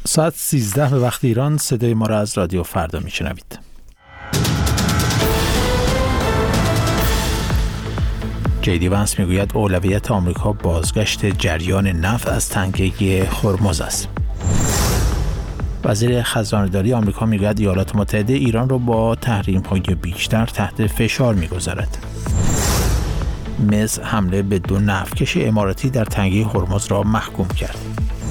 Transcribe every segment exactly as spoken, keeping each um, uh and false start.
ساعت سیزده به وقت ایران. صدای ما را از رادیو فردا میشنوید. جیدی وانس میگوید اولویت آمریکا بازگشت جریان نفت از تنگه هرمز است. وزیر خزانه‌داری آمریکا میگوید ایالات متحده ایران را با تحریم‌های بیشتر تحت فشار میگذارد. مصر حمله به دو نفتکش اماراتی در تنگه هرمز را محکوم کرد.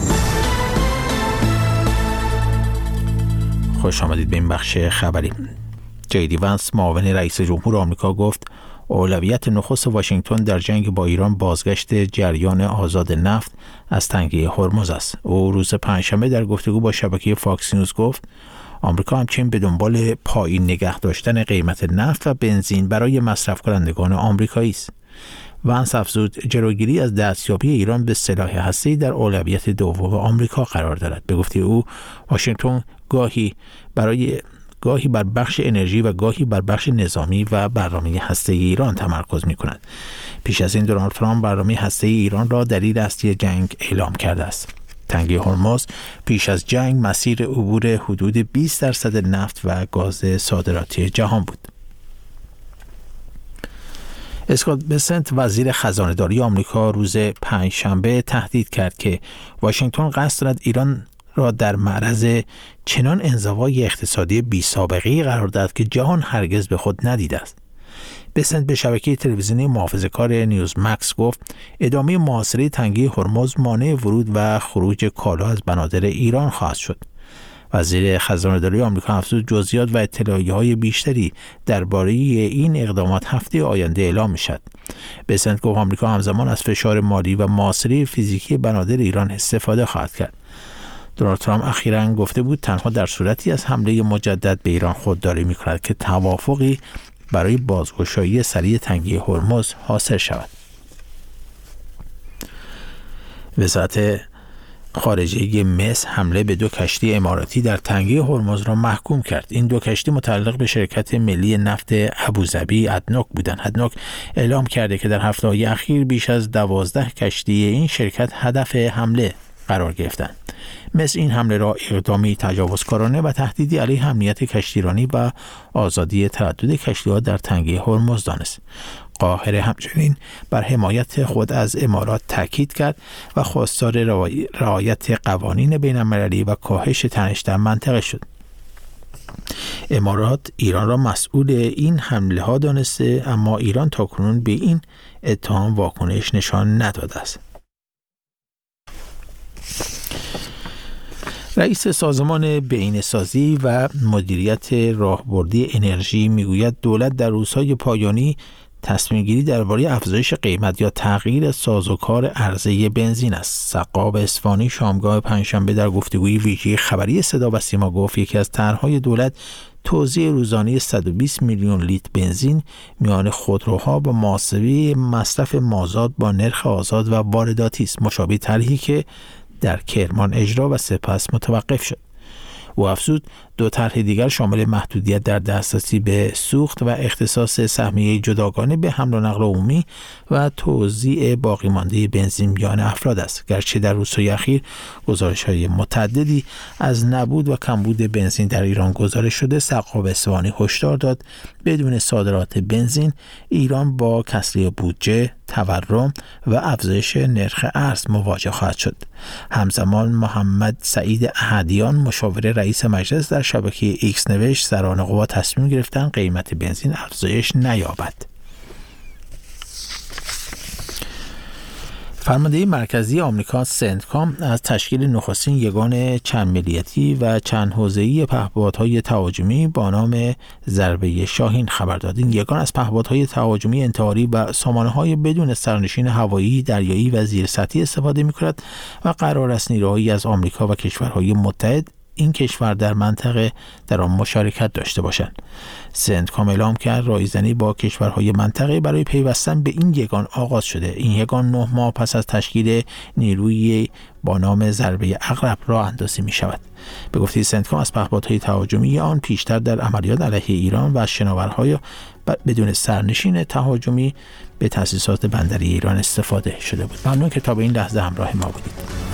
خوش آمدید به این بخش خبری. جیدی وانس معاون رئیس جمهور آمریکا گفت اولویت نخست واشنگتن در جنگ با ایران بازگشت جریان آزاد نفت از تنگه هرمز است. او روز پنجشنبه در گفتگو با شبکه فاکس نیوز گفت آمریکا همچنین به دنبال پایین نگه داشتن قیمت نفت و بنزین برای مصرف کنندگان آمریکایی است. وانس افزود جلوگیری از دستیابی ایران به سلاح هسته‌ای در اولویت دوم آمریکا قرار دارد. به گفته او واشنگتن گاهی برای گاهی بر بخش انرژی و گاهی بر بخش نظامی و برنامه هسته‌ای ایران تمرکز می‌کند. پیش از این دونالد ترامپ برنامه هسته‌ای ایران را دلیل اصلی جنگ اعلام کرده است. تنگه هرمز پیش از جنگ مسیر عبور حدود بیست درصد نفت و گاز صادراتی جهان بود. اسکات بسنت وزیر خزانه‌داری آمریکا روز پنجشنبه تهدید کرد که واشنگتن قصد دارد ایران را در معرض چنان انزوای اقتصادی بی سابقه‌ای قرار دهد که جهان هرگز به خود ندیده است. بسنت به شبکه تلویزیونی محافظه‌کار نیوز مکس گفت ادامه محاصره تنگه هرمز مانع ورود و خروج کالا از بنادر ایران خواهد شد. وزیر خزانه‌داری آمریکا افزود جزئیات و اطلاعیه‌های بیشتری درباره این اقدامات هفته آینده اعلام می‌شود. بسنت گفت آمریکا همزمان از فشار مالی و محاصره فیزیکی بنادر ایران استفاده خواهد کرد. دونالد ترامپ اخیراً گفته بود تنها در صورتی از حمله مجدد به ایران خودداری می‌کند که توافقی برای بازگشایی سریع تنگه هرمز حاصل شود. وزارت خارجه مصر حمله به دو کشتی اماراتی در تنگه هرمز را محکوم کرد. این دو کشتی متعلق به شرکت ملی نفت ابوظبی ادنوک بودند. ادنوک اعلام کرده که در هفته‌های اخیر بیش از دوازده کشتی این شرکت هدف حمله قرار گرفتند. مصر این حمله را اقدامی تجاوزکارانه و تهدیدی علیه امنیت کشتیرانی و آزادی تردد کشتی‌ها در تنگه هرمز دانست. قاهره همچنین بر حمایت خود از امارات تاکید کرد و خواستار رعایت قوانین بین‌المللی و کاهش تنش در منطقه شد. امارات ایران را مسئول این حمله ها دانسته، اما ایران تاکنون به این اتهام واکنش نشان نداده است. رئیس سازمان بهینه‌سازی و مدیریت راهبردی انرژی میگوید دولت در روزهای پایانی تصمیم گیری درباره افزایش قیمت یا تغییر سازوکار عرضه بنزین است. سقا اصفهانی شامگاه پنجشنبه در گفتگوی ویژه خبری صدا و سیما گفت یکی از طرح‌های دولت توزیع روزانه صد و بیست میلیون لیتر بنزین میان خودروها با محاسبه مصرف مازاد با نرخ آزاد و وارداتی است، مشابه طرحی که در کرمان اجرا و سپس متوقف شد. او افزود دو طرح دیگر شامل محدودیت در دسترسی به سوخت و اختصاص سهمیه جداگانه به حمل و نقل عمومی و توزیع باقی مانده بنزین میان افراد است. گرچه در روزهای اخیر گزارش‌های متعددی از نبود و کمبود بنزین در ایران گزارش شده، سقا اصفهانی هشدار داد بدون صادرات بنزین ایران با کسری بودجه، تورم و افزایش نرخ ارز مواجه خواهد شد. همزمان محمد سعید احدیان مشاور رئیس مجلس در شبکه ایکس نوشت سران قوا تصمیم گرفتن قیمت بنزین افزایش نیابد. فرمانده مرکزی آمریکا سنتکام از تشکیل نخستین یگان چند ملیتی و چند حوزه‌ای پهپادهای تهاجمی با نام ضربه شاهین خبر داد. این یگان از پهپادهای تهاجمی انتحاری و سامانه‌های بدون سرنشین هوایی، دریایی و زیرسطحی استفاده می‌کند و قرار است نیروهایی از آمریکا و کشورهای متحد این کشور در منطقه در آن مشارکت داشته باشند. سنتکام اعلام کرد رایزنی با کشورهای منطقه برای پیوستن به این یگان آغاز شده. این یگان نه ماه پس از تشکیل نیروی با نام ضربه عقرب راه اندازی می شود. به گفته سنتکام از پهپادهای تهاجمی آن پیشتر در عملیات علیه ایران و شناورهای بدون سرنشین تهاجمی به تأسیسات بندری ایران استفاده شده بود. ممنون که تا به این لحظه همراه ما بودید.